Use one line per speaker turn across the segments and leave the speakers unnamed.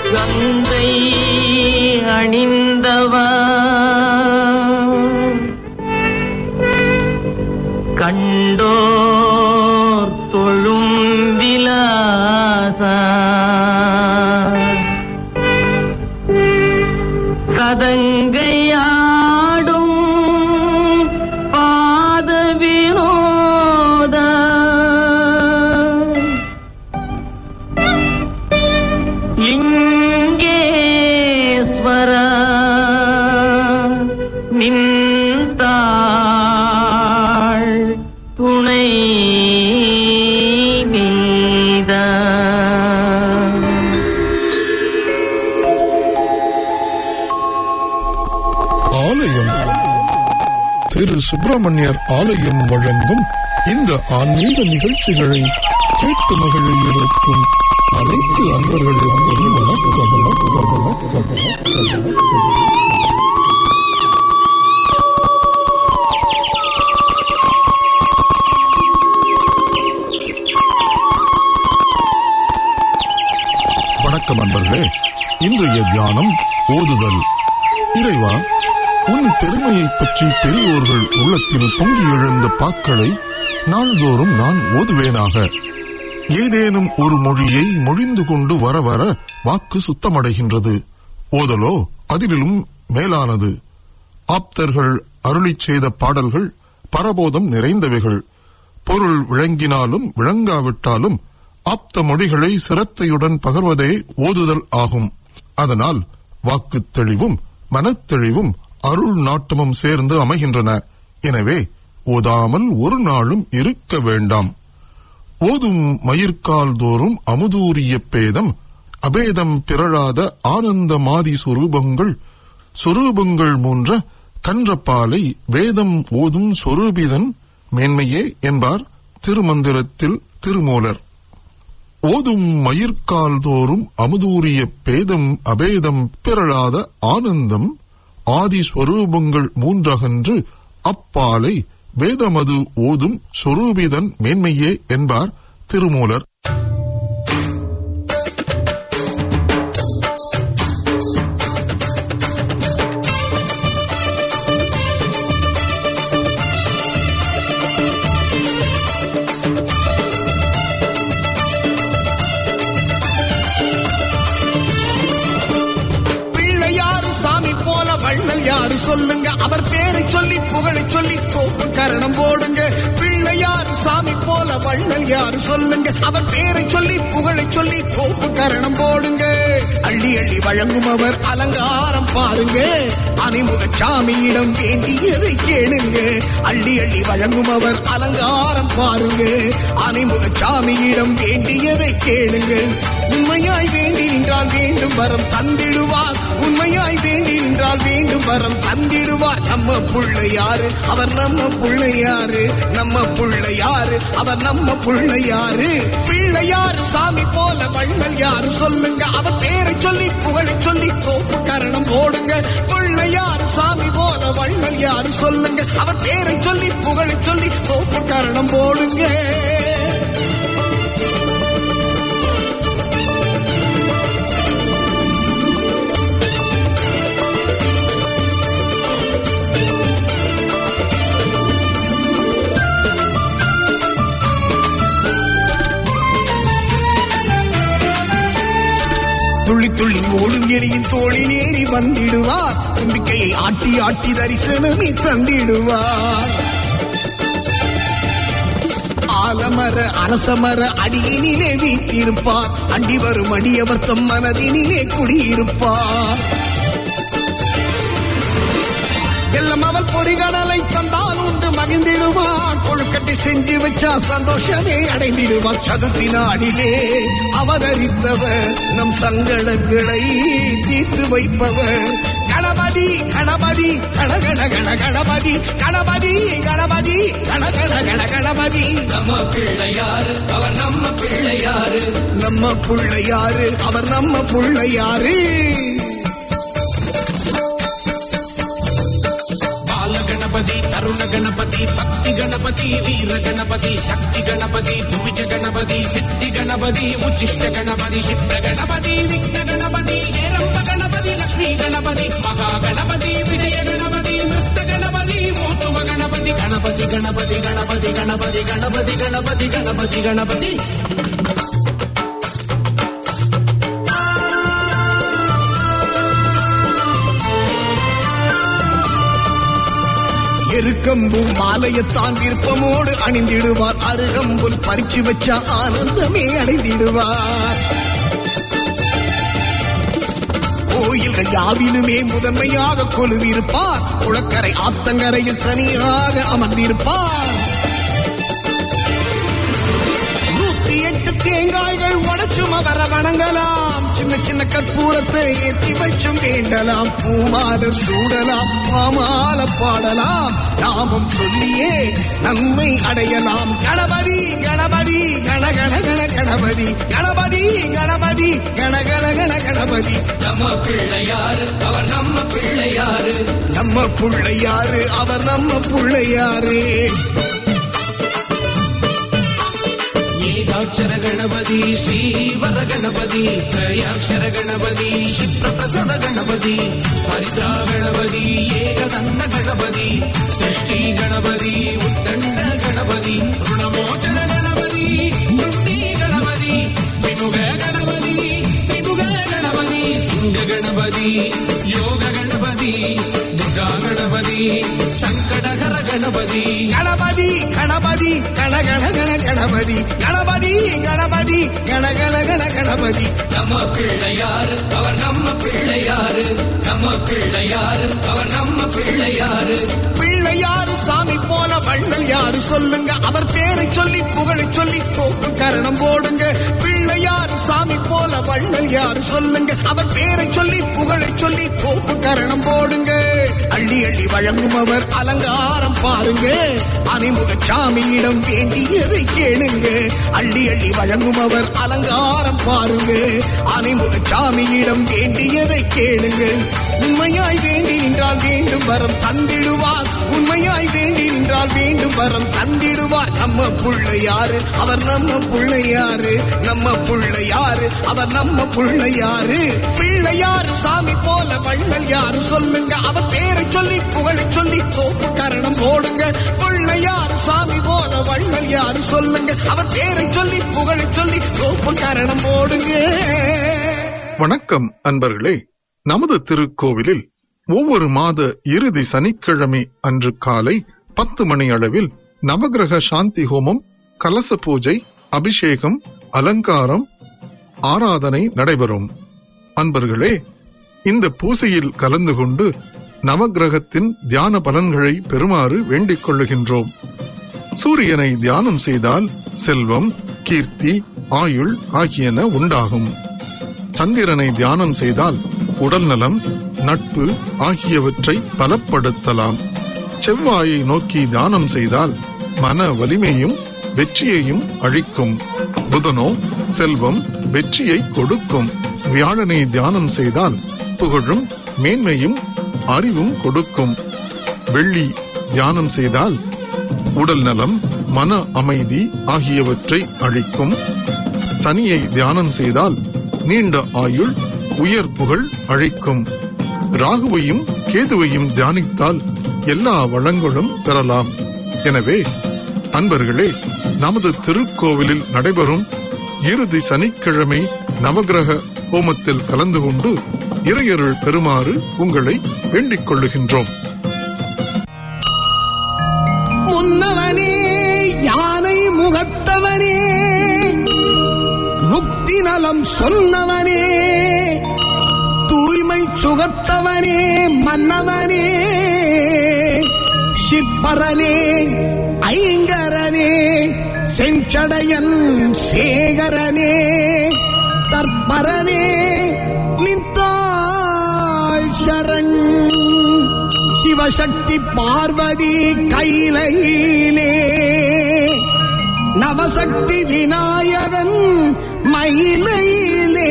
கங்கை அணிந்தவா கண்டோர் தொழும் விலாசா சதங்கையாடும் பாத வினோத லிங்கேஸ்வர நின்றாள் துணை நீத
ஆலயம் திரு சுப்பிரமணியர் ஆலயம் வழங்கும் இந்த ஆன்மீக நிகழ்ச்சிகளை கேட்டு மகிழ இருக்கும் அனைத்து அன்பர்களுக்கும் வணக்கம் வணக்கம் வணக்கம் வணக்கம். வணக்கம் அன்பர்களே. இன்றைய தியானம் ஓதுதல். இறைவா, உன் பெருமையை பற்றி பெரியோர்கள் உள்ளத்தில் பொங்கி எழுந்த பாக்களை நாள்தோறும் நான் ஓதுவேனாக. ஏதேனும் ஒரு மொழியை மொழிந்து கொண்டு வர வர வாக்கு சுத்தமடைகின்றது. ஓதலோ அதிலும் மேலானது. ஆப்தர்கள் அருளிச் செய்த பாடல்கள் பரபோதம் நிறைந்தவைகள். பொருள் விளங்கினாலும் விளங்காவிட்டாலும் ஆப்த மொழிகளை சிரத்தையுடன் பகர்வதே ஓதுதல் ஆகும். அதனால் வாக்கு தெளிவும் மனத்தெளிவும் அருள் நாட்டமும் சேர்ந்து அமைகின்றன. எனவே ஓதாமல் ஒரு நாளும் இருக்க வேண்டாம். ஓதும் மயிர்கால் தோறும் அமுதூரிய பேதம் அபேதம் பிறழாத ஆனந்த மாதி சொரூபங்கள் மூன்ற கன்றப்பாலை வேதம் ஓதும் சொரூபிதன் மேன்மையே என்பார் திருமந்திரத்தில் திருமூலர். ஓதும் மயிர்கால் தோறும் அமுதூரிய பேதம் அபேதம் பிறழாத ஆனந்தம் ஆதி ஸ்வரூபங்கள் மூன்றகன்று அப்பாலை வேதமது ஓதும் சொரூபிதன் மேன்மையே என்பார் திருமூலர்.
சொல்லுங்க, அவர் பேரை சொல்லி புகழை சொல்லி கோப்பு கரணம் போடுங்க. பிள்ளையார் சாமி போல வள்ளல் யாரு சொல்லுங்க, அவர் பேரை சொல்லி புகழை சொல்லி கோப்பு கரணம் போடுங்க. அள்ளி அள்ளி வழங்கும் அவர் அலங்காரம் பாருங்க. அணிமுக சாமியிடம் வேண்டியதை கேளுங்க. அள்ளி அள்ளி வழங்கும் அவர் அலங்காரம் பாருங்க. அணிமுக சாமியிடம் வேண்டியதை கேளுங்க. உண்மையாய் வேண்டி நின்றால் வேண்டும் வரம் தந்திடுவார். உண்மையாய் வேண்டி நின்றால் வேண்டும் வரம் தந்திடுவார். நம்ம புள்ளையாரு அவர் நம்ம புள்ளையாரு, நம்ம புள்ளையாரு அவர் நம்ம புள்ளையாரு. பிள்ளையாரு சாமி போல வள்ளல் யாரு சொல்லுங்க, அவர் பேரை சொல்லி புகழை சொல்லி கோப்பு கரணம் போடுங்க. பிள்ளையாரு சாமி போல வள்ளல் யாரு சொல்லுங்க, அவர் பேரை சொல்லி புகழை சொல்லி கோப்பு கரணம் போடுங்க. துள்ளி துள்ளி ஓடும் எரியின் தோளில் ஏறி வந்திடுவார். நம்பிக்கையை ஆட்டி ஆட்டி தரிசனமே தந்திடுவார். ஆலமர அரசமர அடியினிலே வீட்டிருப்பார். அண்டி வரும் அடியவர் தம் மனதினிலே குடியிருப்பார். எல்லாம் அவள் பொறிகடலை தந்தால் உண்டு மகிழ்ந்திடுவார். கொழுக்கட்டை செஞ்சு வச்சா சந்தோஷமே அடைந்திடுவார். சதுர்த்தி நாடிலே அவதரித்தவர் நம் சங்கடங்களை தீர்த்து வைப்பவர். கணபதி கணபதி கணகண கண கணபதி கணபதி கணபதி கணகண கண கணபதி. நம்ம பிள்ளையாரு அவர் நம்ம பிள்ளையாரு, நம்ம பிள்ளையாரு அவர் நம்ம பிள்ளையாரு. गणपति तरुण गणपति भक्ति गणपति वीर गणपति शक्ति गणपति द्विज गणपति सिद्धि गणपति उच्चिष्ट गणपति क्षिप्र गणपति विघ्न गणपति கணபதி கணபதி கணபதி கணபதி கணபதி. எருக்கம்பு மாலையத்தான் விருப்பமோடு அணிந்திடுவார். அருகம்புல் பறிச்சு வச்சா ஆனந்தமே அடைந்திடுவார். கோயில்கள் யாவிலுமே முதன்மையாக கொலுவிருப்பார். குளக்கரை ஆத்தங்கரையில் தனியாக அமர்ந்திருப்பார். 108 தேங்காய்கள் உடைச்சும் அவரை வணங்கலாம். சின்ன சின்ன கற்பூரத்தை ஏற்றி வச்சும் வேண்டலாம். பூமாலம் சூடலாம், பாமால பாடலாம். நாமம் சொல்லியே நன்மை அடையலாம். கணபதி கணபதி கணகண கண கணபதி கணபதி கணபதி கணகண கண கணபதி.
நம்ம பிள்ளையாரு அவர் நம்ம பிள்ளையாரு,
நம்ம பிள்ளையாரு அவர் நம்ம பிள்ளையாரு. ஏகாட்சர கணபதி ஸ்ரீவர கணபதி, த்ரயாட்சர கணபதி க்ஷிப்ரபிரசாத கணபதி, பரித்ரா கணபதி ஏகதந்த கணபதி, சிருஷ்டி கணபதி உத்தண்ட கணபதி, ருணமோச்சன கணபதி முக்தி கணபதி, விமுக கணபதி விமுக கணபதி, சிங்க கணபதி யோக கணபதி, துர்கா கணபதி சங்கடகர கணபதி. கணபதி கணபதி கணகண கண கணபதி கணபதி கணபதி கணகண கண கணபதி.
நம்ம பிள்ளையாரு அவர் நம்ம பிள்ளையாரு, நம்ம பிள்ளையாரு அவர் நம்ம பிள்ளையாரு.
பிள்ளையாரு சாமி போல வள்ளல் யாரு சொல்லுங்க. அவர் பேரை சொல்லி புகழை சொல்லி கோப்பு கரணம் போடுங்க. பிள்ளையாரு சாமி போல வள்ளல் யாரு சொல்லுங்க. அவர் பேரை சொல்லி புகழை சொல்லி கோப்பு கரணம் போடுங்க. அள்ளி அள்ளி வழங்கும் அவர் அலங்காரம் பாருங்க. அணிமுக சாமியிடம் வேண்டியதை கேளுங்க. அள்ளி அள்ளி வழங்கும் அவர் அலங்காரம் பாருங்க. அணிமுக சாமியிடம் வேண்டியதை கேளுங்க. உண்மையாய் வேண்டி நின்றால் வேண்டும் வரம் தந்திடுவார். உண்மையாய் வேண்டி நின்றால் வேண்டும் வரம் தந்திடுவார். நம்ம பிள்ளையாரு அவர் நம்ம பிள்ளையாரு, நம்ம பிள்ளையாரு அவர் நம்ம பிள்ளையாரு. பிள்ளையாரு சாமி போல வள்ளல் யாரு சொல்லுங்க. அவர் பேரை சொல்லி புகழை சொல்லி கோப்பு கரணம் போடுங்க. பிள்ளையார் சாமி போல வள்ளல் யாரு சொல்லுங்க. அவர் பேரை சொல்லி புகழை சொல்லி கோப்பு கரணம் போடுங்க.
வணக்கம் அன்பர்களே. நமது திருக்கோவிலில் ஒவ்வொரு மாத இறுதி சனிக்கிழமை அன்று காலை 10 மணி அளவில் நவகிரக சாந்தி ஹோமம், கலச பூஜை, அபிஷேகம், அலங்காரம், ஆராதனை நடைபெறும். அன்பர்களே, இந்த பூசையில் கலந்து கொண்டு நவகிரகத்தின் தியான பலன்களை பெறுமாறு வேண்டிக் கொள்ளுகின்றோம். சூரியனை தியானம் செய்தால் செல்வம், கீர்த்தி, ஆயுள் ஆகியன உண்டாகும். சந்திரனை தியானம் செய்தால் உடல் நலம், நட்பு ஆகியவற்றை பலப்படுத்தலாம். செவ்வாயை நோக்கி தியானம் செய்தால் மன வலிமையும் வெற்றியையும் அளிக்கும். புதனோ செல்வம், வெற்றியை கொடுக்கும். வியாழனை தியானம் செய்தால் புகழும் மேன்மையும் அறிவும் கொடுக்கும். வெள்ளி தியானம் செய்தால் உடல் நலம், மன அமைதி ஆகியவற்றை அளிக்கும். சனியை தியானம் செய்தால் நீண்ட ஆயுள், உயர் புகழ் அளிக்கும். ராகுவையும் கேதுவையும் தியானித்தால் எல்லா வளங்களும் பெறலாம். எனவே அன்பர்களே, நமது திருக்கோவிலில் நடைபெறும் இறுதி சனிக்கிழமை நவகிரக ஹோமத்தில் கலந்து கொண்டு இறையருள் பெறுமாறு உங்களை வேண்டிக் கொள்ளுகின்றோம்.
முன்னவனே யானை முகத்தவனே, முக்தி நலம் சொன்னவனே, தூய்மை சுகத்தவனே, மன்னவனே, சிற்பரனே, ஐங்கரனே, செஞ்சடையன் சேகரனே, தற்பரனே, நின்றாள் சரண். சிவசக்தி பார்வதி கையிலே, நவசக்தி விநாயகன் மயிலையிலே.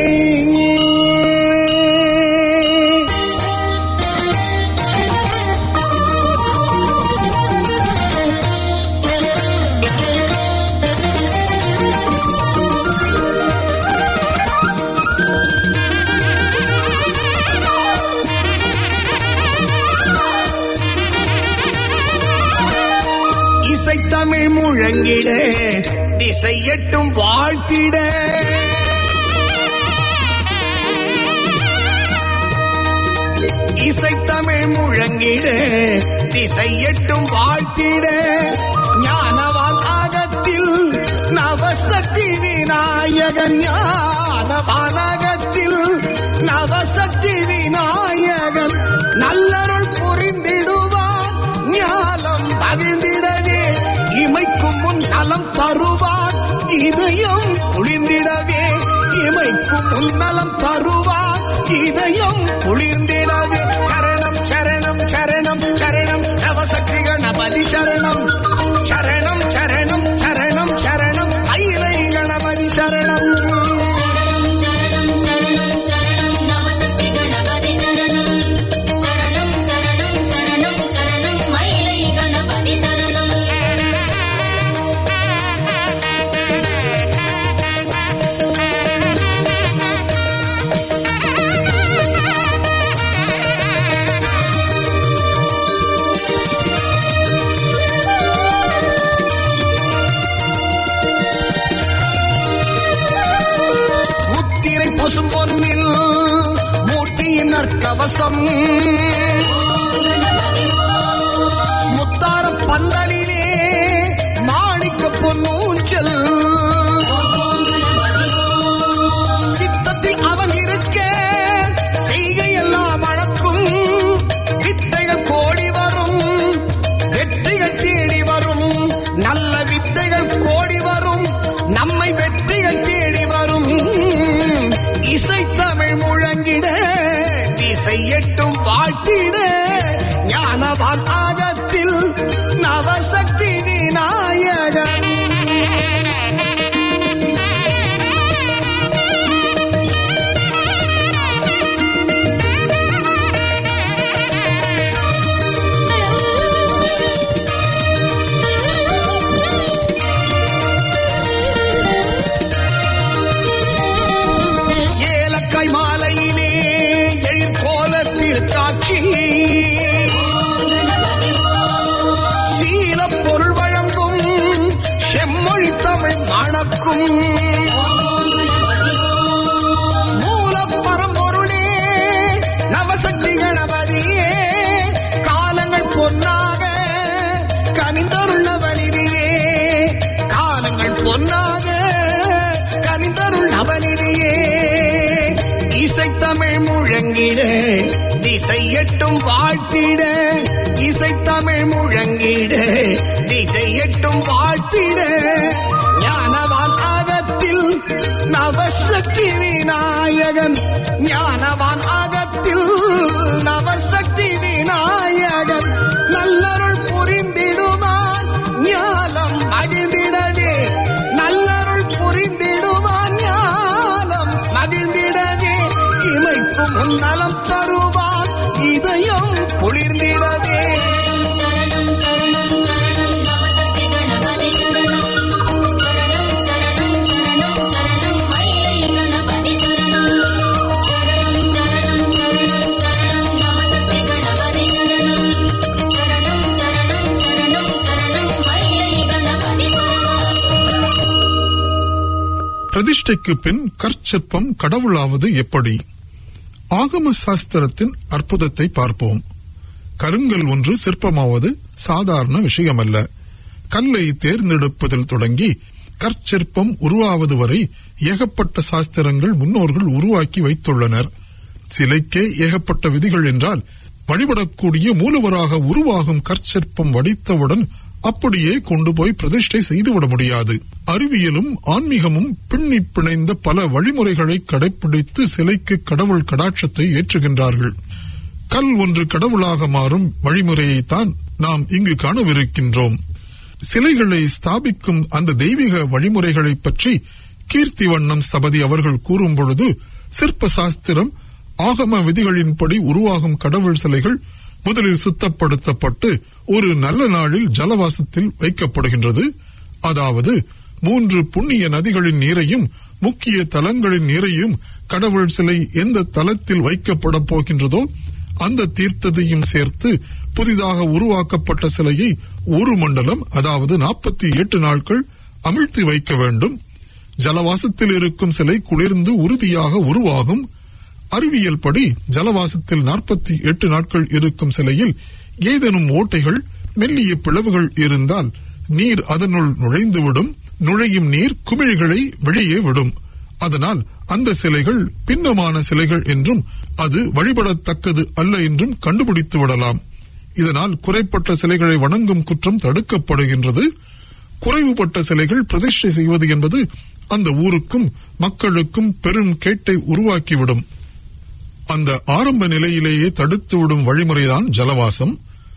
இசைத்தமிழ் முழ முழங்கிட திசை எட்டும் வாழ்த்திட இசைத்தமிழ் முழங்கிட திசை எட்டும் வாழ்த்திட ஞானவான் ஆகத்தில் நவசக்தி விநாயகன் ஞானவானகத்தில் நவசக்தி விநாயகன் நல்லருள் புரிந்திடுவான் ஞானம் மகிழ்ந்திடவே இமைக்கும் முன் நலம் தருவான் இதயம் குளிர்ந்திடவே இமைக்கும் முன் நலம் தருவான் இதயம் குளிர்ந்திடவே சரணம் சரணம் சரணம் சரணம் நவசக்தி கணபதி சரணம் சரணம் சரணம் சரணம் சரணம் மயிலை கணபதி சரணம் பொன்னில் மூர்த்தியின் கவசம் முத்தார பந்தலிலே மாணிக்க பொன்னூஞ்சல் சித்தத்தில் அவன் இருக்க செய்கையெல்லாம் அழக்கும் வித்தைகள் கோடி வரும் வெற்றிகள் தேடி வரும் நல்ல வித்தைகள் கோடி வரும் நம்மை வெற்றிகள் தேடி வரும் இசைத்தமிழ் முழங்கிட திசை எட்டும் வாழ்த்திட ஞானவான் ஆகத்தில் நவசக்தி விநாயகன் மாலையிலே எழிற்கோலத்தில் காட்சி சீல பொருள் வழங்கும் செம்மொழி தமிழ் மணக்கும் மூல பரம்பொருளே நவசக்தி கணபதியே காலங்கள் பொன்னாக கனிந்தருள்ளவனிலே காலங்கள் பொன்னாக கனிந்தருள்ளவனிலே இசைத்தமிழ் முழங்கிட திசை எட்டும் வாழ்த்திட இசைத்தமிழ் முழங்கிட திசை எட்டும் வாழ்த்திட ஞானவான் ஆகத்தில் நவசக்தி விநாயகன் ஞானவான் ஆகத்தில் நவசக்தி விநாயகன் நல்லருள் புரிந்திடுவான் ஞானம் மகிழ்ந்திடவே நல்லருள் புரிந்திடுவான் ஞானம் மகிழ்ந்திடவே இமைக்கும் நலம் தருவான் இதயம் குளிர்ந்திடவே
பிரதிஷ்டைக்கு பின் கற்சிற்பம் கடவுளாவது எப்படி? ஆகம சாஸ்திரத்தின் அற்புதத்தை பார்ப்போம். கருங்கல் ஒன்று சிற்பமாவது சாதாரண விஷயமல்ல. கல்லை தேர்ந்தெடுப்பதில் தொடங்கி கற்சிற்பம் உருவாவது வரை ஏகப்பட்ட சாஸ்திரங்கள் முன்னோர்கள் உருவாக்கி வைத்துள்ளனர். சிலைக்கே ஏகப்பட்ட விதிகள் என்றால் வழிபடக்கூடிய மூலவராக உருவாகும் கற்சிற்பம் வடித்தவுடன் அப்படியே கொண்டு போய் பிரதிஷ்டை செய்துவிட முடியாது. அறிவியலும் ஆன்மீகமும் பின்னி பிணைந்த பல வழிமுறைகளை கடைபிடித்து சிலைக்கு கடவுள் கடாட்சத்தை ஏற்றுகின்றார்கள். கல் ஒன்று கடவுளாக மாறும் வழிமுறையைத்தான் நாம் இங்கு காணவிருக்கின்றோம். சிலைகளை ஸ்தாபிக்கும் அந்த தெய்வீக வழிமுறைகளை பற்றி கீர்த்திவண்ணம் ஸ்தபதி அவர்கள் கூறும் பொழுது, சிற்ப சாஸ்திரம் ஆகம விதிகளின்படி உருவாகும் கடவுள் சிலைகள் முதலில் சுத்தப்படுத்தப்பட்டு ஒரு நல்ல நாளில் ஜலவாசத்தில் வைக்கப்படுகின்றது. அதாவது 3 புண்ணிய நதிகளின் நீரையும் முக்கிய தலங்களின் நீரையும் கடவுள் சிலை எந்த தலத்தில் வைக்கப்பட போகின்றதோ அந்த தீர்த்தத்தையும் சேர்த்து புதிதாக உருவாக்கப்பட்ட சிலையை ஒரு மண்டலம், அதாவது 48 நாட்கள் அமிழ்த்தி வைக்க வேண்டும். ஜலவாசத்தில் இருக்கும் சிலை குளிர்ந்து உறுதியாக உருவாகும். அறிவியல் படி ஜலவாசத்தில் 48 நாட்கள் இருக்கும் சிலையில் ஏதேனும் ஓட்டைகள், மெல்லிய பிளவுகள் இருந்தால் நீர் அதனுள் நுழைந்துவிடும். நுழையும் நீர் குமிழிகளை வெளியே விடும். அதனால் அந்த சிலைகள் பின்னமான சிலைகள் என்றும் அது வழிபடத்தக்கது அல்ல என்றும் கண்டுபிடித்து விடலாம். இதனால் குறைப்பட்ட சிலைகளை வணங்கும் குற்றம் தடுக்கப்படுகின்றது. குறைவுபட்ட சிலைகள் பிரதிஷ்டை செய்வது என்பது அந்த ஊருக்கும் மக்களுக்கும் பெரும் கேட்டை உருவாக்கிவிடும். அந்த ஆரம்ப நிலையிலேயே தடுத்துவிடும் வழிமுறைதான் ஜலவாசம்.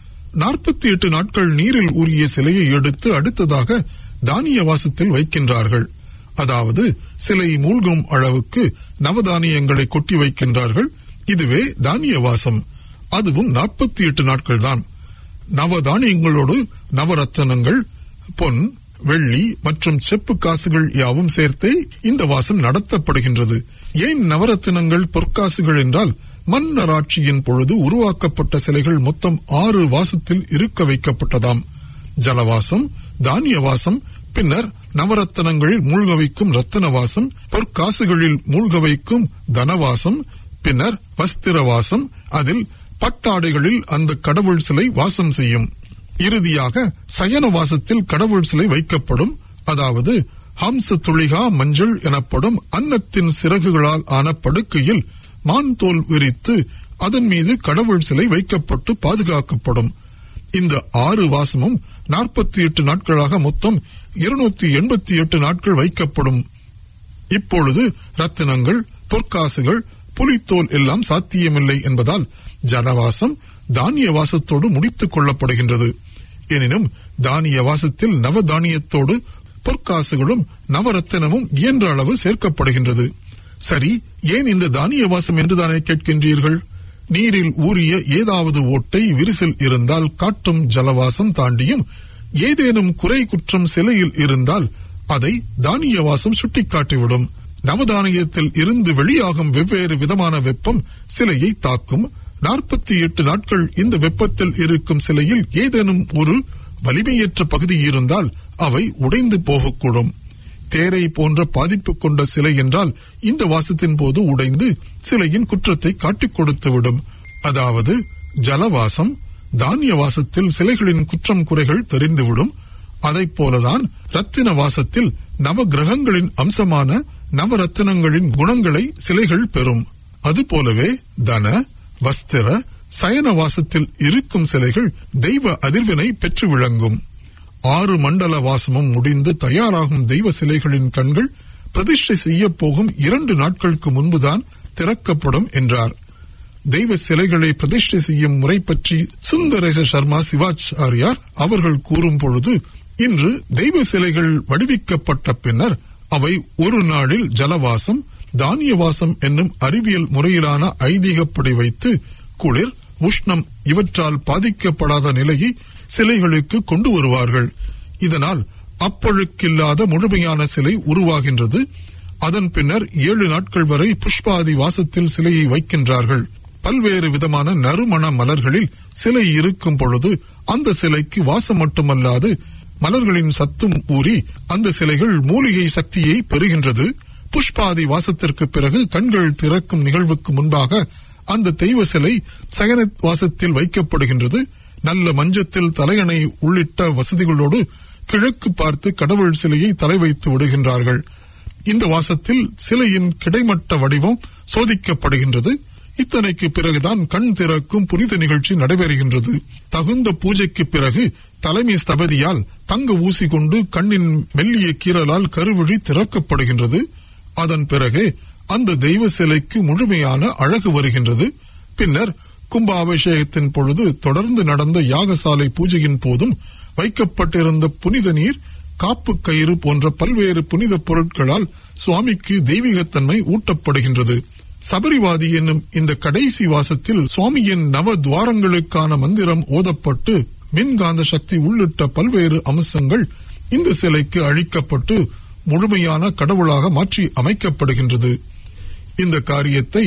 48 நாட்கள் நீரில் ஊறிய சிலையை எடுத்து அடுத்ததாக தானிய வாசத்தில் வைக்கின்றார்கள். அதாவது சிலை மூழ்கும் அளவுக்கு நவதானியங்களை கொட்டி வைக்கின்றார்கள். இதுவே தானிய வாசம். அதுவும் 48 நாட்கள் தான். நவதானியங்களோடு நவரத்தனங்கள், பொன், வெள்ளி மற்றும் செப்பு காசுகள் யாவும் சேர்த்தே இந்த வாசம் நடத்தப்படுகின்றது. ஏன் நவரத்தினங்கள், பொற்காசுகள் என்றால் மன்னராட்சியின் பொழுது உருவாக்கப்பட்ட சிலைகள் மொத்தம் 6 வாசத்தில் இருக்க வைக்கப்பட்டதாம். ஜலவாசம், தானிய வாசம், பின்னர் நவரத்தனங்களில் மூழ்க வைக்கும் ரத்தின வாசம், பொற்காசுகளில் மூழ்க வைக்கும் தனவாசம், பின்னர் வஸ்திரவாசம், அதில் பட்டாடைகளில் அந்த கடவுள் சிலை வாசம் செய்யும். இறுதியாக சயன வாசத்தில் கடவுள் சிலை வைக்கப்படும். அதாவது ஹம்ச துளிகா மஞ்சள் எனப்படும் அன்னத்தின் சிறகுகளால் ஆன படுக்கையில் மான் தோல் விரித்து அதன் மீது கடவுள் சிலை வைக்கப்பட்டு பாதுகாக்கப்படும். இந்த 6 வாசமும் 48 நாட்களாக மொத்தம் 288 நாட்கள் வைக்கப்படும். இப்பொழுது ரத்தினங்கள், பொற்காசுகள், புலித்தோல் எல்லாம் சாத்தியமில்லை என்பதால் ஜலவாசம் தானிய வாசத்தோடு முடித்துக் கொள்ளப்படுகின்றது. எனினும் தானிய வாசத்தில் நவதானியத்தோடு பொற்காசுகளும் நவரத்தினமும் இயன்ற அளவு சேர்க்கப்படுகின்றது. சரி, ஏன் இந்த தானிய வாசம் என்றுதானே கேட்கின்றீர்கள்? நீரில் ஊறிய ஏதாவது ஓட்டை, விரிசல் இருந்தால் காட்டும் ஜலவாசம் தாண்டியும் ஏதேனும் குறை குற்றம் சிலையில் இருந்தால் அதை தானிய வாசம் சுட்டிக்காட்டிவிடும். நவதானியத்தில் இருந்து வெளியாகும் வெவ்வேறு விதமான வெப்பம் சிலையை தாக்கும். 48 நாட்கள் இந்த வெப்பத்தில் இருக்கும் சிலையில் ஏதேனும் ஒரு வலிமையற்ற பகுதி இருந்தால் அவை உடைந்து போகக்கூடும். தேரை போன்ற பாதிப்பு கொண்ட சிலை என்றால் இந்த வாசத்தின் போது உடைந்து சிலையின் குற்றத்தை காட்டிக் கொடுத்துவிடும். அதாவது ஜலவாசம், தானிய வாசத்தில் சிலைகளின் குற்றம் குறைகள் தெரிந்துவிடும். அதைப் போலதான் ரத்தின வாசத்தில் நவ கிரகங்களின் அம்சமான நவரத்தினங்களின் குணங்களை சிலைகள் பெறும். அதுபோலவே தன, வஸ்திர, சயன வாசத்தில் இருக்கும் சிலைகள் தெய்வ அதிர்வினை பெற்று விளங்கும். 6 மண்டல வாசமும் முடிந்து தயாராகும் தெய்வ சிலைகளின் கண்கள் பிரதிஷ்டை செய்ய போகும் 2 நாட்களுக்கு முன்புதான் திறக்கப்படும் என்றார். தெய்வ சிலைகளை பிரதிஷ்டை செய்யும் முறை பற்றி சுந்தரேச சர்மா சிவாச்சாரியார் அவர்கள் கூறும் பொழுது, இன்று தெய்வ சிலைகள் வடிவிக்கப்பட்ட பின்னர் அவை ஒரு நாளில் ஜலவாசம், தானிய வாசம் என்னும் அறிவியல் முறையிலான ஐதீகப்படி வைத்து குளிர், உஷ்ணம் இவற்றால் பாதிக்கப்படாத நிலையை சிலைகளுக்கு கொண்டு வருவார்கள். இதனால் அப்பழுக்கில்லாத முழுமையான சிலை உருவாகின்றது. அதன் பின்னர் 7 நாட்கள் வரை புஷ்பாதி வாசத்தில் சிலையை வைக்கின்றார்கள். பல்வேறு விதமான நறுமண மலர்களில் சிலை இருக்கும் பொழுது அந்த சிலைக்கு வாசம் மட்டுமல்லாது மலர்களின் சத்தும் ஊறி அந்த சிலைகள் மூலிகை சக்தியை பெறுகின்றது. புஷ்பாதி வாசத்திற்கு பிறகு கண்கள் திறக்கும் நிகழ்வுக்கு முன்பாக அந்த தெய்வ சிலை சயன வாசத்தில் வைக்கப்படுகின்றது. நல்ல மஞ்சத்தில் தலையணை உள்ளிட்ட வசதிகளோடு கிழக்கு பார்த்து கடவுள் சிலையை தலை வைத்து விடுகின்றார்கள். இந்த வாசத்தில் சிலையின் கிடைமட்ட வடிவம் சோதிக்கப்படுகின்றது. இத்தனைக்கு பிறகுதான் கண் திறக்கும் புனித நிகழ்ச்சி நடைபெறுகின்றது. தகுந்த பூஜைக்கு பிறகு தலைமை ஸ்தபதியால் தங்க ஊசி கொண்டு கண்ணின் மெல்லிய கீறலால் கருவிழி திறக்கப்படுகின்றது. அதன் பிறகு அந்த தெய்வ சிலைக்கு முழுமையான அழகு வருகின்றது. பின்னர் கும்பாபிஷேகத்தின் பொழுது தொடர்ந்து நடந்த யாகசாலை பூஜையின் போதும் வைக்கப்பட்டிருந்த புனித நீர், காப்பு கயிறு போன்ற பல்வேறு புனித பொருட்களால் சுவாமிக்கு தெய்வீகத்தன்மை ஊட்டப்படுகின்றது. சபரிவாதி என்னும் இந்த கடைசி வாசத்தில் சுவாமியின் நவ துவாரங்களுக்கான மந்திரம் ஓதப்பட்டு மின்காந்த சக்தி உள்ளிட்ட பல்வேறு அம்சங்கள் இந்த சிலைக்கு அழிக்கப்பட்டு முழுமையான கடவுளாக மாற்றி அமைக்கப்படுகின்றது. இந்த காரியத்தை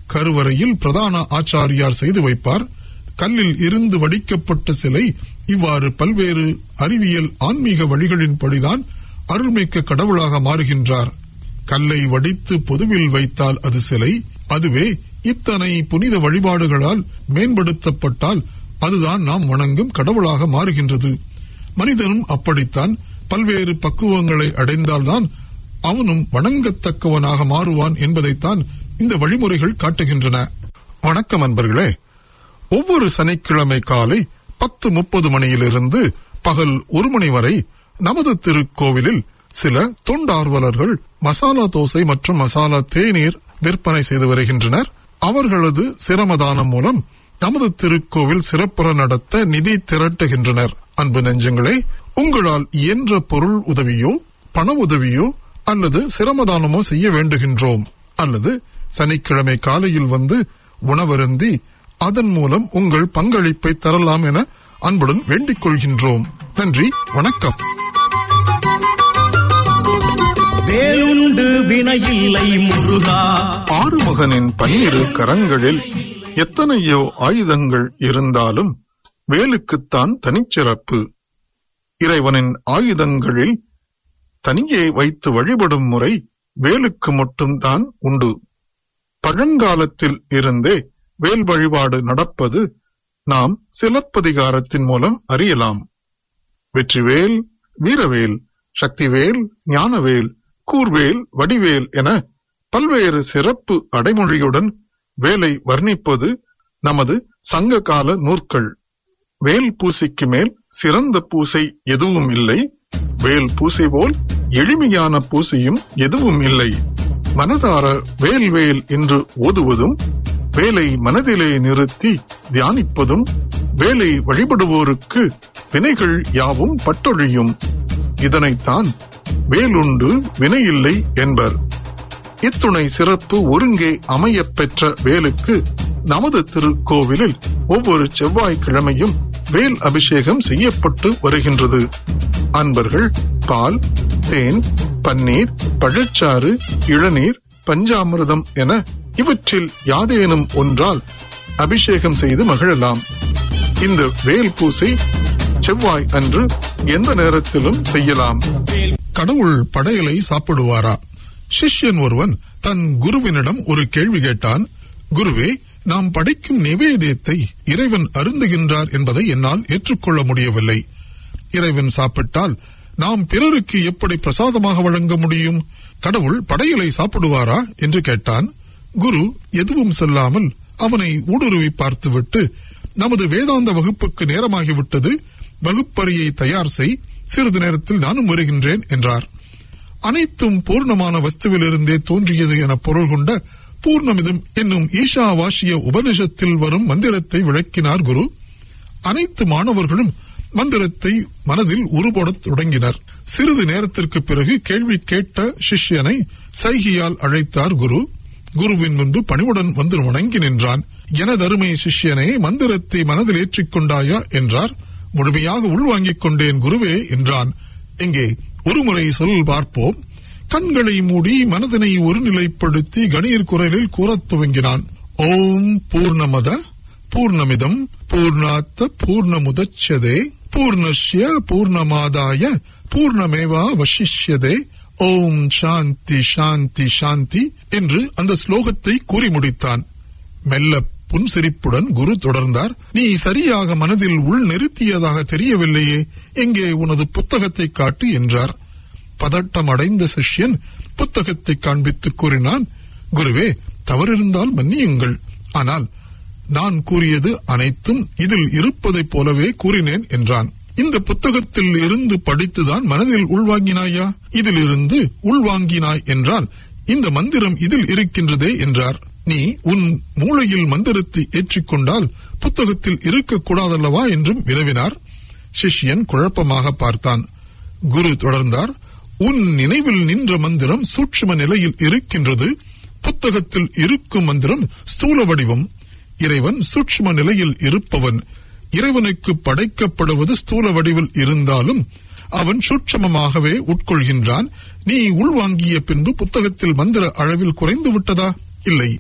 கருவறையில் பிரதான ஆச்சாரியார் செய்து வைப்பார். கல்லில் இருந்து வடிக்கப்பட்ட சிலை இவ்வாறு பல்வேறு அறிவியல் ஆன்மீக வழிகளின்படிதான் அருள்மிக்க கடவுளாக மாறுகின்றார். கல்லை வடித்து பொதுவில் வைத்தால் அது சிலை. அதுவே இத்தனை புனித வழிபாடுகளால் மேம்படுத்தப்பட்டால் அதுதான் நாம் வணங்கும் கடவுளாக மாறுகின்றது. மனிதனும் அப்படித்தான் பல்வேறு பக்குவங்களை அடைந்தால்தான் அவனும் வணங்கத்தக்கவனாக மாறுவான் என்பதைத்தான் இந்த வழிமுறைகள் காட்டுகின்றன. வணக்கம் அன்பர்களே. ஒவ்வொரு சனிக்கிழமை காலை 10:30 மணியிலிருந்து பகல் 1 மணி வரை நமது திருக்கோவிலில் சில தொண்டார்வலர்கள் மசாலா தோசை மற்றும் மசாலா தேநீர் விற்பனை செய்து வருகின்றனர். அவர்களது சிரமதானம் மூலம் நமது திருக்கோவில் சிறப்புற நடத்த நிதி திரட்டுகின்றனர். அன்பு நெஞ்சங்களே, உங்களால் இயன்ற பொருள் உதவியோ பண உதவியோ அல்லது சிரமதானமோ செய்ய வேண்டுகின்றோம். அல்லது சனிக்கிழமை காலையில் வந்து உணவருந்தி அதன் மூலம் உங்கள் பங்களிப்பை தரலாம் என அன்புடன் வேண்டிக் கொள்கின்றோம். நன்றி, வணக்கம்.
வேலுண்டு வினையில்லை முருகா.
ஆறுமுகனின் 12 கரங்களில் எத்தனையோ ஆயுதங்கள் இருந்தாலும் வேலுக்குத்தான் தனிச்சிறப்பு. இறைவனின் ஆயுதங்களில் தனியே வைத்து வழிபடும் முறை வேலுக்கு மட்டும்தான் உண்டு. பழங்காலத்தில் இருந்தே வேல் வழிபாடு நடப்பது நாம் சிலப்பதிகாரத்தின் மூலம் அறியலாம். வெற்றிவேல், வீரவேல், சக்திவேல், ஞானவேல், கூர்வேல், வடிவேல் என பல்வேறு சிறப்பு அடைமொழியுடன் வேலை வர்ணிப்பது நமது சங்க கால நூற்கள். வேல் பூசைக்கு மேல் சிறந்த பூசை எதுவும் இல்லை. வேல் பூசை போல் எளிமையான பூசையும் எதுவும் இல்லை. மனதார வேல் வேல் என்று ஓதுவதும் வேலை மனதிலே நிறுத்தி தியானிப்பதும் வேலை வழிபடுவோருக்கு வினைகள் யாவும் பட்டொழியும். இதனைத்தான் வேலுண்டு வினையில்லை என்பர். இத்துணை சிறப்பு ஒருங்கே அமையப் பெற்ற வேலுக்கு நமது திருக்கோவிலில் ஒவ்வொரு செவ்வாய்க்கிழமையும் வேல் அபிஷேகம் செய்யப்பட்டு வருகின்றது. அன்பர்கள் பால், தேன், பன்னீர், பழச்சாறு, இளநீர், பஞ்சாமிர்தம் என இவற்றில் யாதேனும் ஒன்றால் அபிஷேகம் செய்து மகிழலாம். இந்த வேல் பூசை செவ்வாய் அன்று எந்த நேரத்திலும் செய்யலாம். கடவுள் படையலை சாப்பிடுவாரா? சிஷ்யன் ஒருவன் தன் குருவினிடம் ஒரு கேள்வி கேட்டான். குருவே, நாம் படைக்கும் நிவேதியத்தை இறைவன் அருந்துகின்றார் என்பதை என்னால் ஏற்றுக்கொள்ள முடியவில்லை. இறைவன் சாப்பிட்டால் நாம் பிறருக்கு எப்படி பிரசாதமாக வழங்க முடியும்? கடவுள் படையலை சாப்பிடுவாரா என்று கேட்டான். குரு எதுவும் சொல்லாமல் அவனை ஊடுருவி பார்த்துவிட்டு, நமது வேதாந்த வகுப்புக்கு நேரமாகிவிட்டது, வகுப்பறையை தயார் செய், சிறிது நேரத்தில் நானும் வருகின்றேன் என்றார். அனைத்தும் பூர்ணமான வஸ்துவிலிருந்தே தோன்றியது என பொருள் கொண்ட பூர்ணமிதம் என்னும் ஈஷாவாசிய உபனிஷத்தில் வரும் மந்திரத்தை விளக்கினார் குரு. அனைத்து மாணவர்களும் மந்திரத்தை மனதில் உருபோடத் தொடங்கினர். சிறிது நேரத்திற்கு பிறகு கேள்வி கேட்ட சிஷ்யனை சைகையால் அழைத்தார் குரு. குருவின் முன்பு பணிவுடன் வந்து வணங்கி நின்றான். எனதருமை சிஷ்யனே, மந்திரத்தை மனதில் ஏற்றிக்கொண்டாயா என்றார். முழுமையாக உள்வாங்கிக் கொண்டேன் குருவே என்றான். எங்கே ஒருமுறை சொல் பார்ப்போம். கண்களை மூடி மனதினை ஒருநிலைப்படுத்தி கணீர் குரலில் கூறத் துவங்கினான். ஓம் பூர்ணமத பூர்ணமிதம் பூர்ணாத்த பூர்ணமுதச்யதே பூர்ணஸ்ய பூர்ணமாதாய பூர்ணமேவா வசிஷ்யதே ஓம் சாந்தி சாந்தி சாந்தி என்று அந்த ஸ்லோகத்தை கூறி முடித்தான். மெல்ல புன்சிரிப்புடன் குரு தொடர்ந்தார். நீ சரியாக மனதில் உள் நிறுத்தியதாக தெரியவில்லையே, எங்கே உனது புத்தகத்தை காட்டு என்றார். பதட்டம் அடைந்த சிஷ்யன் புத்தகத்தை காண்பித்து கூறினான். குருவே, தவறிருந்தால் மன்னியுங்கள். ஆனால் நான் கூறியது அனைத்தும் இதில் இருப்பதைப் போலவே கூறினேன் என்றான். இந்த புத்தகத்தில் இருந்து படித்துதான் மனதில் உள்வாங்கினாயா? இதில் இருந்து உள்வாங்கினாய் என்றால் இந்த மந்திரம் இதில் இருக்கின்றதே என்றார். நீ உன் மூளையில் மந்திரத்தை ஏற்றிக்கொண்டால் புத்தகத்தில் இருக்கக்கூடாதல்லவா என்றும் வினவினார். சிஷ்யன் குழப்பமாக பார்த்தான். குரு தொடர்ந்தார். உன் நினைவில் நின்ற மந்திரம் சூட்சும நிலையில் இருக்கின்றது. புத்தகத்தில் இருக்கும் மந்திரம் ஸ்தூல வடிவம். இறைவன் சூட்சும நிலையில் இருப்பவன். இறைவனுக்கு படைக்கப்படுவது ஸ்தூல வடிவில் இருந்தாலும் அவன் சூட்சமமாகவே உட்கொள்கின்றான். நீ உள்வாங்கிய பின்பு புத்தகத்தில் மந்திர அளவில் குறைந்து விட்டதா? இல்லை,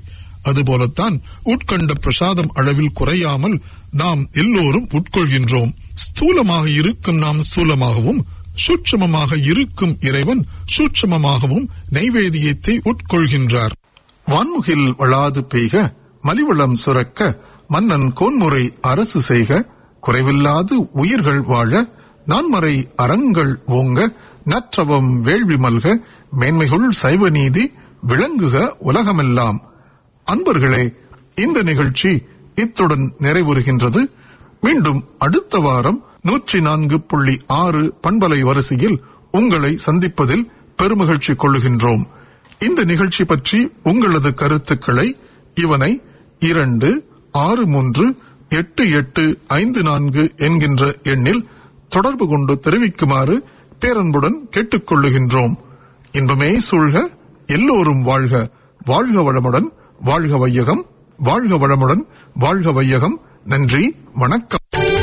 அதுபோலத்தான் உட்கண்ட பிரசாதம் அளவில் குறையாமல் நாம் எல்லோரும் உட்கொள்கின்றோம். ஸ்தூலமாக இருக்கும் நாம் ஸ்தூலமாகவும், சூட்சமமாக இருக்கும் இறைவன் சூட்சமமாகவும் நைவேத்தியத்தை உட்கொள்கின்றார். வான்முகில் வளாது பெய்க, மலிவளம் சுரக்க, மன்னன் கோன்முறை அரசு செய்க, குறைவில்லாது உயிர்கள் வாழ, நான்மறை அறங்கள் ஓங்க, நற்றவம் வேள்வி மல்க, மேன்மைகுள் சைவ நீதி விளங்குக உலகமெல்லாம். அன்பர்களே, இந்த நிகழ்ச்சி இத்துடன் நிறைவுறுகின்றது. மீண்டும் அடுத்த வாரம் 104.6 பண்பலை வரிசையில் உங்களை சந்திப்பதில் பெருமகிழ்ச்சி கொள்ளுகின்றோம். இந்த நிகழ்ச்சி பற்றி உங்களது கருத்துக்களை இவனை 263854 என்கின்ற எண்ணில் தொடர்பு கொண்டு தெரிவிக்குமாறு பேரன்புடன் கேட்டுக்கொள்ளுகின்றோம். இன்பமே சூழ்க, எல்லோரும் வாழ்க. வாழ்க வளமுடன், வாழ்க வையகம். வாழ்க வளமுடன், வாழ்க வையகம். நன்றி, வணக்கம்.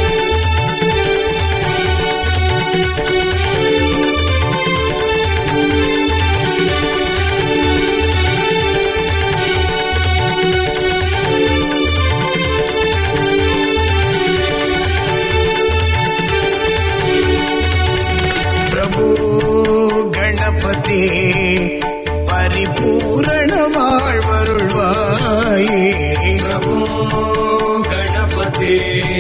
கணபதி பரிபூரண வாழ்வருள்வாயே. பிரபு கணபதி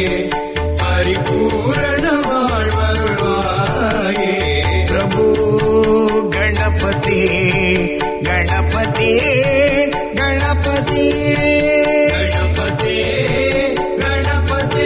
பரிபூரண வாழ்வருள்வாயே. பிரபு கணபதி கணபதி கணபதி கணபதி கணபதி.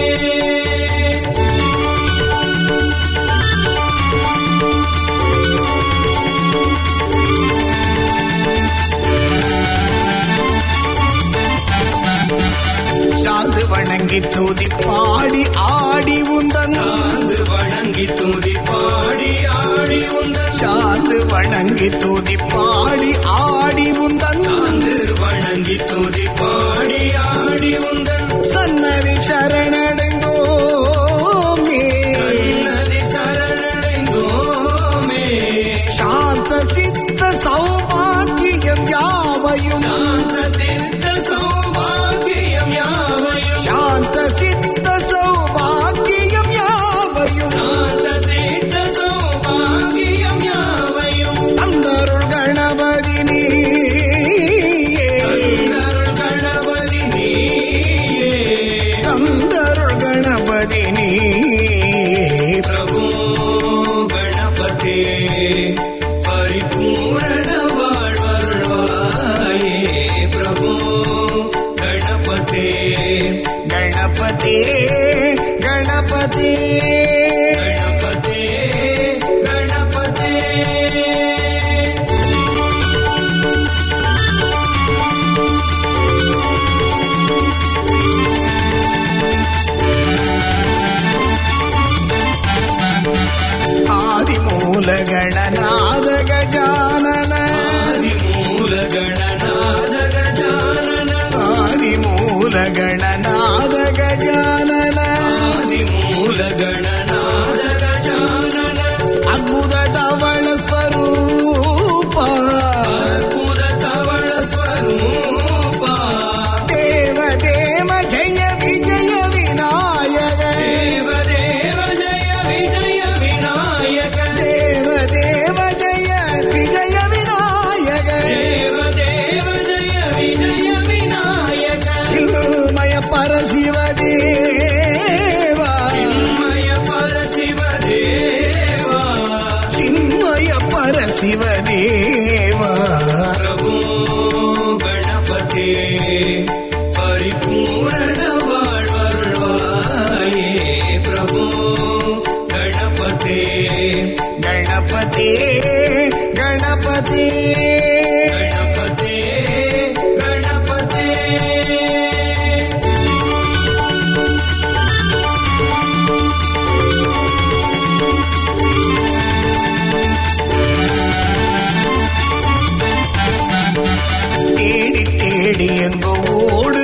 சாந்து வணங்கி தூதி பாடி ஆடி உந்தன், சாந்து வணங்கி தூதி பாடி ஆடி உந்தன், சாந்து வணங்கி தூதி பாடி ஆடி உந்தன், சாந்து வணங்கி தூதி பாடி ஆடி உந்தன், சன்னதி சரணடைந்தோமே, சன்னதி சரணடைந்தோமே. சாந்த சித்த சௌபாக்கியம் யாவையும், சாந்த சித்த சௌபாக்கியம் யாவையும், சாந்த சித்த சௌபாக்கியம் யாவையும், சாந்த சித்த சௌபாக்கியம் யாவையும் தந்தருள் கணபதி நீயே, தந்தருள் கணபதி நீயே, தந்தருள் கணபதி நீயே. பிரபு கணபதி பரிபூரண வாழ்வருள்வாயே. பிரபு கணபதி கணபதி கணபதி கணபதி கணபதி. ஆதிமூல கணநாத கஜானன, ஆதிமூல கணநாத கஜானன, ஆதிமூல கணநாத கஜானன, ஆதிமூல கணநாத கஜானன. அற்புத தவள ஸ்வரூபா, அற்புத தவள ஸ்வரூபா. தேவ தேவ ஜெய விஜய விநாயக, தேவ தேவ ஜெய விஜய விநாயக, தேவ தேவ ஜெய விஜய விநாயக, தேவ தேவ ஜெய விஜய விநாயக. சின்மய பரசிவதேவா, சின்மய பரசிவதேவா, சின்மய பரசிவதேவா. பிரபு கணபதி பரிபூரண வாழ்வருள்வாயே. பிரபு கணபதி கணபதி கணபதி கணபதி கணபதி. தேடி தேடி எங்கு ஓடு